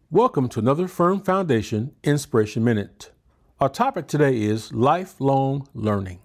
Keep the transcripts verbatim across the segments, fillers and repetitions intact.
Welcome to another Firm Foundation Inspiration Minute. Our topic today is lifelong learning.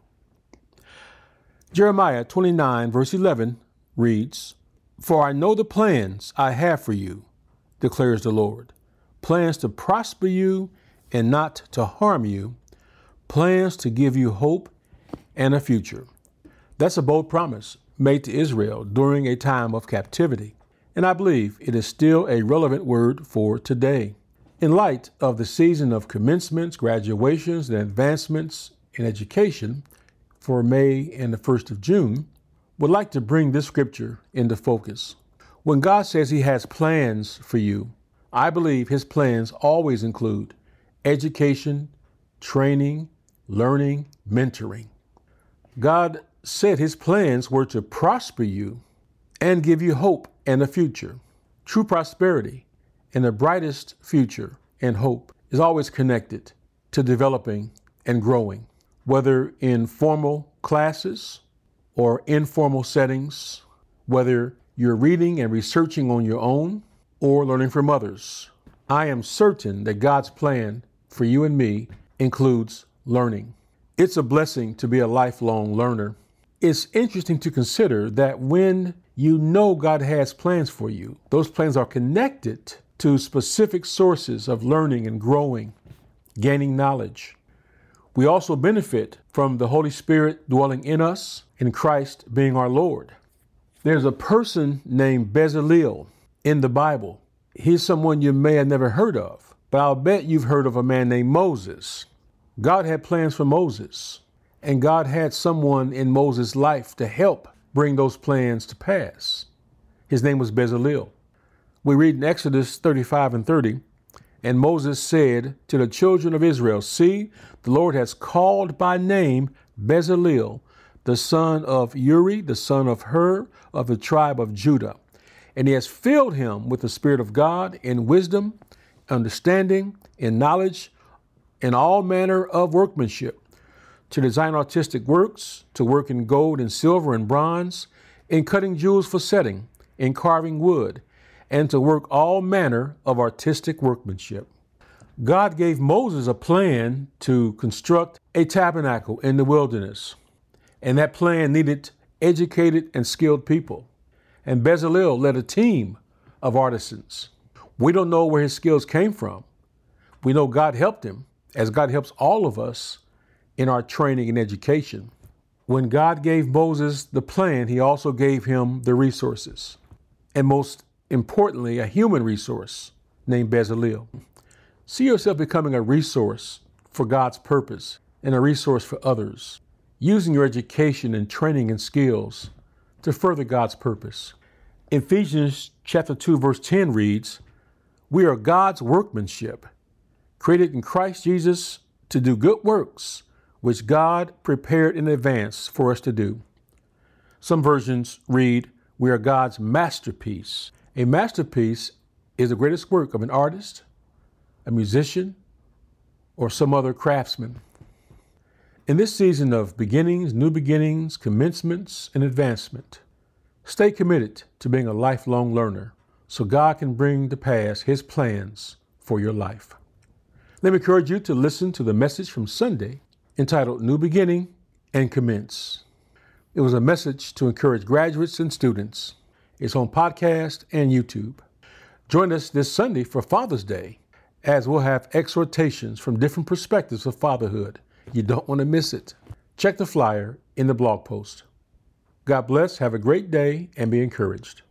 Jeremiah twenty-nine verse eleven reads, "For I know the plans I have for you, declares the Lord, plans to prosper you and not to harm you, plans to give you hope and a future." That's a bold promise made to Israel during a time of captivity. And I believe it is still a relevant word for today. In light of the season of commencements, graduations, and advancements in education for May and the first of June, would like to bring this scripture into focus. When God says he has plans for you, I believe his plans always include education, training, learning, mentoring. God said his plans were to prosper you and give you hope and a future. True prosperity and the brightest future and hope is always connected to developing and growing, whether in formal classes or informal settings, whether you're reading and researching on your own or learning from others. I am certain that God's plan for you and me includes learning. It's a blessing to be a lifelong learner. It's interesting to consider that when you know God has plans for you, those plans are connected to specific sources of learning and growing, gaining knowledge. We also benefit from the Holy Spirit dwelling in us and Christ being our Lord. There's a person named Bezalel in the Bible. He's someone you may have never heard of, but I'll bet you've heard of a man named Moses. God had plans for Moses, and God had someone in Moses' life to help bring those plans to pass. His name was Bezalel. We read in Exodus thirty-five and thirty, "And Moses said to the children of Israel, See, the Lord has called by name Bezalel, the son of Uri, the son of Hur, of the tribe of Judah. And he has filled him with the Spirit of God in wisdom, understanding, in knowledge, in all manner of workmanship, to design artistic works, to work in gold and silver and bronze, in cutting jewels for setting, in carving wood, and to work all manner of artistic workmanship." God gave Moses a plan to construct a tabernacle in the wilderness, and that plan needed educated and skilled people. And Bezalel led a team of artisans. We don't know where his skills came from. We know God helped him, as God helps all of us in our training and education. When God gave Moses the plan, he also gave him the resources, and most importantly, a human resource named Bezalel. See yourself becoming a resource for God's purpose and a resource for others, using your education and training and skills to further God's purpose. Ephesians chapter two, verse ten reads, "We are God's workmanship, created in Christ Jesus to do good works, which God prepared in advance for us to do." Some versions read, "We are God's masterpiece." A masterpiece is the greatest work of an artist, a musician, or some other craftsman. In this season of beginnings, new beginnings, commencements, and advancement, stay committed to being a lifelong learner so God can bring to pass his plans for your life. Let me encourage you to listen to the message from Sunday entitled New Beginning and Commence. It was a message to encourage graduates and students. It's on podcast and YouTube. Join us this Sunday for Father's Day, as we'll have exhortations from different perspectives of fatherhood. You don't want to miss it. Check the flyer in the blog post. God bless, have a great day, and be encouraged.